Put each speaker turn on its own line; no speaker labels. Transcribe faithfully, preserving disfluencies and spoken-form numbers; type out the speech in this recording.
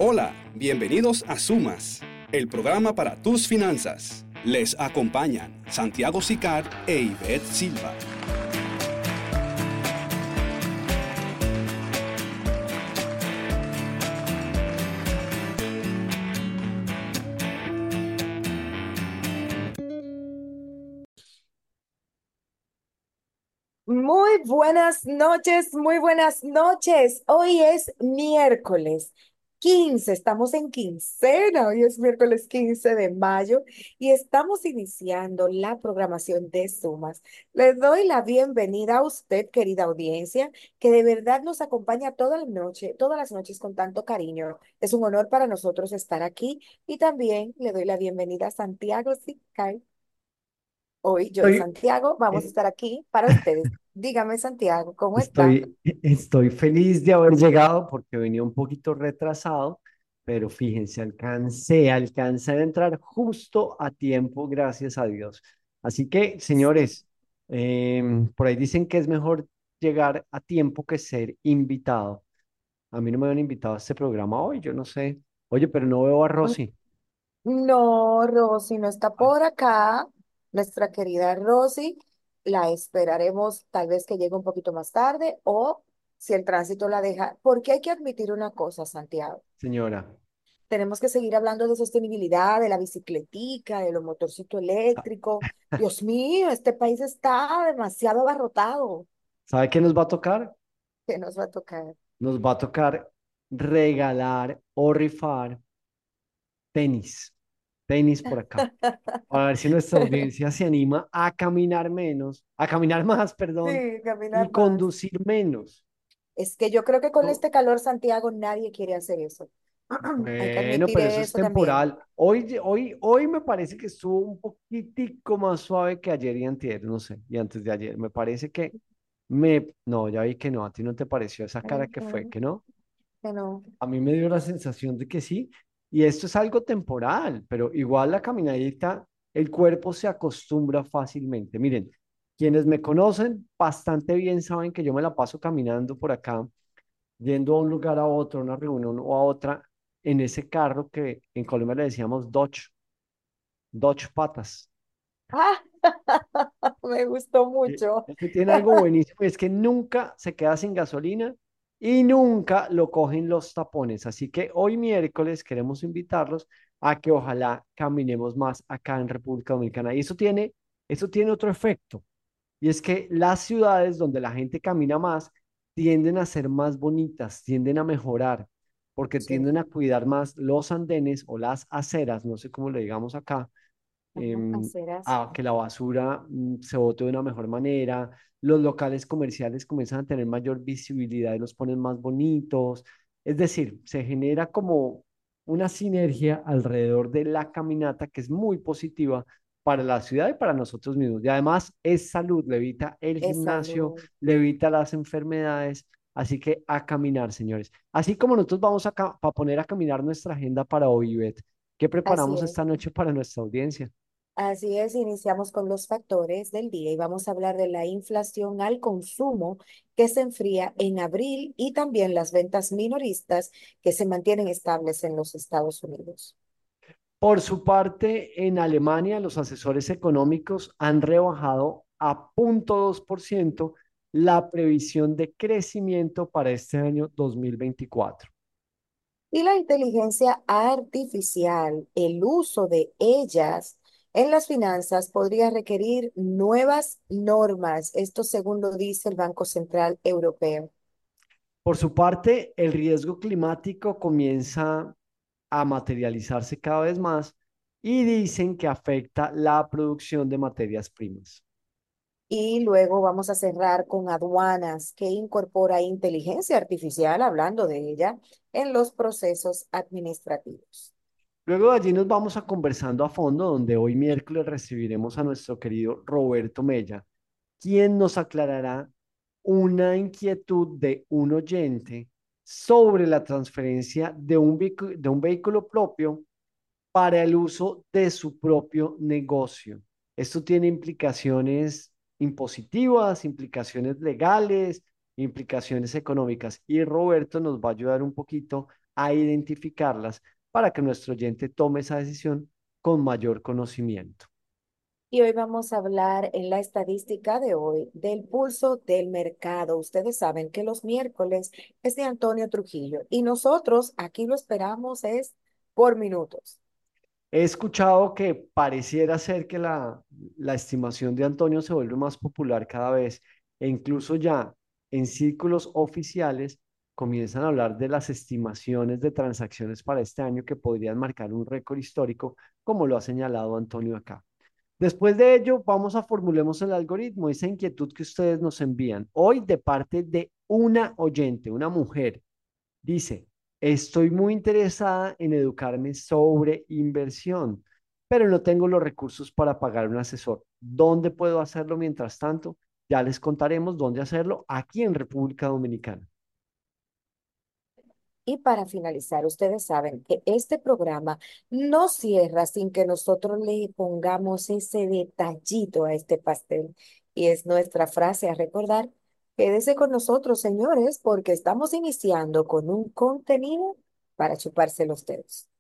Hola, bienvenidos a Sumas, el programa para tus finanzas. Les acompañan Santiago Sicar e Ivette Silva.
Muy buenas noches, muy buenas noches. Hoy es miércoles quince, estamos en quincena, hoy es miércoles quince de mayo y estamos iniciando la programación de Sumas. Les doy la bienvenida a usted, querida audiencia, que de verdad nos acompaña toda la noche, todas las noches con tanto cariño. Es un honor para nosotros estar aquí y también le doy la bienvenida a Santiago Sicay. Hoy yo y
Estoy,
Santiago vamos a
eh,
estar aquí para ustedes. Dígame, Santiago, ¿cómo está?
estoy, estoy feliz de haber llegado porque venía un poquito retrasado, pero fíjense, alcancé, alcancé a entrar justo a tiempo, gracias a Dios. Así que,
Sí.
señores, em, por ahí dicen que es mejor llegar a tiempo que ser invitado. A mí no me han invitado a este programa hoy, yo no sé. Oye, pero no veo a Rosy.
No, Rosy no está por acá. Nuestra querida Rosy, la esperaremos tal vez que llegue un poquito más tarde o si el tránsito la deja, porque hay que admitir una cosa, Santiago.
Señora.
Tenemos que seguir hablando de sostenibilidad, de la bicicletica, de los motorcitos eléctricos. Dios mío, este país está demasiado abarrotado.
¿Sabe qué nos va a tocar?
¿Qué nos va a tocar?
Nos va a tocar regalar o rifar tenis, tenis por acá, para ver si nuestra audiencia se anima a caminar menos, a caminar más, perdón,
Sí,
y
caminar más.
conducir menos.
Es que yo creo que con
No,
este calor, Santiago, nadie quiere hacer eso. Hay que
bueno,
admitir
pero eso es
eso también.
temporal. Hoy, hoy, hoy me parece que estuvo un poquitico más suave que ayer y antier, no sé, y antes de ayer. Me parece que me, no, ya vi que no, a ti no te pareció esa cara que fue,
Ujú,
que no.
que no.
A mí me dio la sensación de que sí, y esto es algo temporal, pero igual la caminadita, el cuerpo se acostumbra fácilmente. Miren, quienes me conocen bastante bien saben que yo me la paso caminando por acá, yendo a un lugar a otro, a una reunión o a otra, en ese carro que en Colombia le decíamos Dodge, Dodge Patas.
¡Ah! Me gustó
Eh,
mucho.
Este tiene algo buenísimo, y es que nunca se queda sin gasolina y nunca lo cogen los tapones. Así que hoy miércoles queremos invitarlos a que ojalá caminemos más acá en República Dominicana. Y eso tiene, eso tiene otro efecto, y es que las ciudades donde la gente camina más tienden a ser más bonitas, tienden a mejorar, porque
Sí.
tienden a cuidar más los andenes o las aceras, no sé cómo le digamos acá,
Ajá,
em,
aceras.
a que la basura mm, se bote de una mejor manera, los locales comerciales comienzan a tener mayor visibilidad y los ponen más bonitos, es decir, se genera como una sinergia alrededor de la caminata que es muy positiva para la ciudad y para nosotros mismos. Y además es salud, le evita el
Esa
gimnasio,
luz.
le evita las enfermedades. Así que a caminar, señores. Así como nosotros vamos a, ca- a poner a caminar nuestra agenda para hoy, Beth, ¿qué
Así
preparamos
es.
esta noche para nuestra audiencia?
Así es, iniciamos con los factores del día y vamos a hablar de la inflación al consumo que se enfría en abril y también las ventas minoristas que se mantienen estables en los Estados Unidos.
Por su parte, en Alemania, los asesores económicos han rebajado a cero punto dos por ciento la previsión de crecimiento para este año dos mil veinticuatro.
Y la inteligencia artificial, el uso de ellas en las finanzas podría requerir nuevas normas, esto según lo dice el Banco Central Europeo.
Por su parte, el riesgo climático comienza a materializarse cada vez más y dicen que afecta la producción de materias primas.
Y luego vamos a cerrar con aduanas, que incorpora inteligencia artificial, hablando de ella, en los procesos administrativos.
Luego de allí nos vamos a conversando a fondo, donde hoy miércoles recibiremos a nuestro querido Roberto Mella, quien nos aclarará una inquietud de un oyente sobre la transferencia de un, vehicu- de un vehículo propio para el uso de su propio negocio. Esto tiene implicaciones impositivas, implicaciones legales, implicaciones económicas y Roberto nos va a ayudar un poquito a identificarlas para que nuestro oyente tome esa decisión con mayor conocimiento.
Y hoy vamos a hablar en la estadística de hoy del pulso del mercado. Ustedes saben que los miércoles es de Antonio Trujillo y nosotros aquí lo esperamos es por minutos.
He escuchado que pareciera ser que la, la estimación de Antonio se vuelve más popular cada vez e incluso ya en círculos oficiales comienzan a hablar de las estimaciones de transacciones para este año que podrían marcar un récord histórico, como lo ha señalado Antonio acá. Después de ello, vamos a formulemos el algoritmo, esa inquietud que ustedes nos envían. Hoy de parte de una oyente, una mujer, dice, estoy muy interesada en educarme sobre inversión, pero no tengo los recursos para pagar un asesor. ¿Dónde puedo hacerlo mientras tanto? Ya les contaremos dónde hacerlo aquí en República Dominicana.
Y para finalizar, ustedes saben que este programa no cierra sin que nosotros le pongamos ese detallito a este pastel. Y es nuestra frase a recordar. Quédese con nosotros, señores, porque estamos iniciando con un contenido para chuparse los dedos.